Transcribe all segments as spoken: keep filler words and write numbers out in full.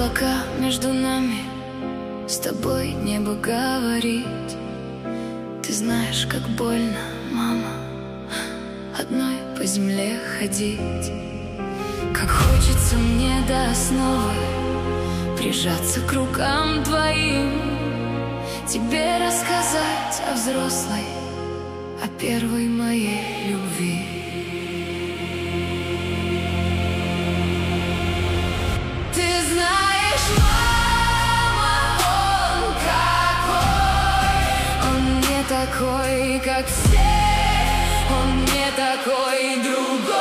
облака между нами, с тобой небо говорит. Ты знаешь, как больно, мама, одной по земле ходить. Как хочется мне до основы прижаться к рукам твоим, тебе рассказать о взрослой, о первой моей любви. Ты знаешь, мама, он какой, он не такой, как все, он не такой другой.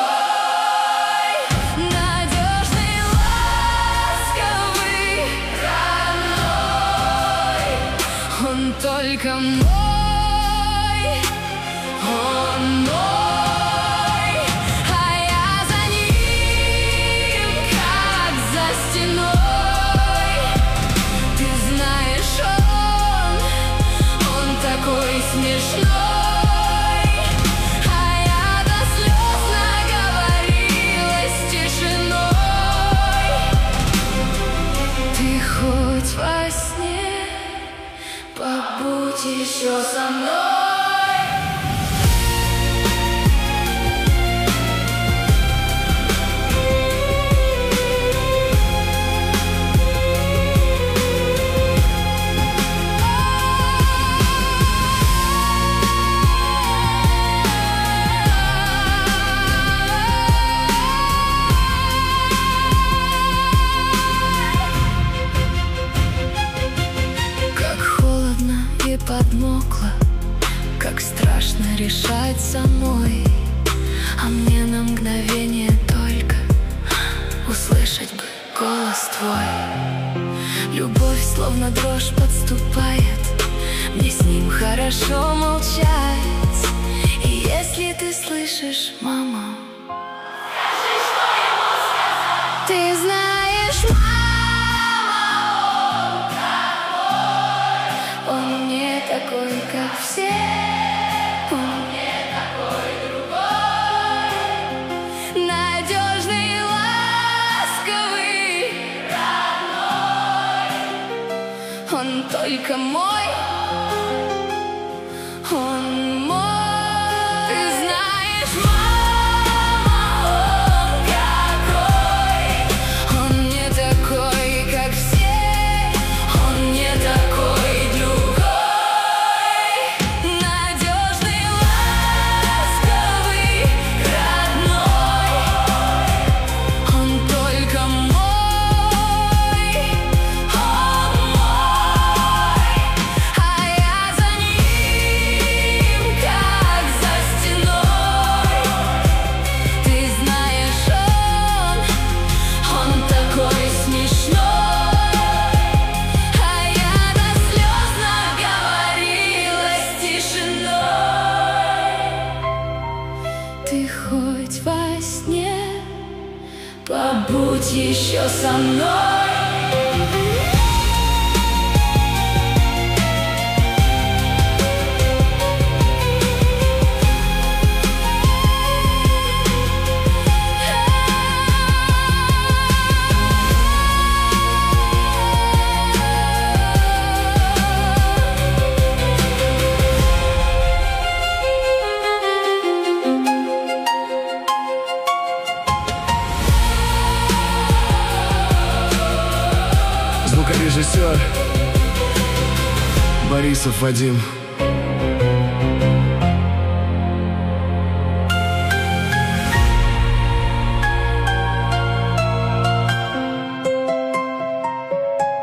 Надежный, ласковый, родной, он только мой, он мой. Смешной, а я до слез наговорилась тишиной. Ты хоть во сне побудь еще со мной. Подмокла, как страшно решать самой, а мне на мгновение только услышать бы голос твой. Любовь словно дрожь подступает, мне с ним хорошо молчать. И если ты слышишь, мама, скажи, что ему сказать. Ты знаешь, мама, такой, как все, он не такой другой. Надежный, ласковый, родной, он только мой, он мой. Ты знаешь, мама, он какой, он не такой, как все, он не такой. Ты хоть во сне побудь еще со мной. Звукорежиссер Борисов Вадим.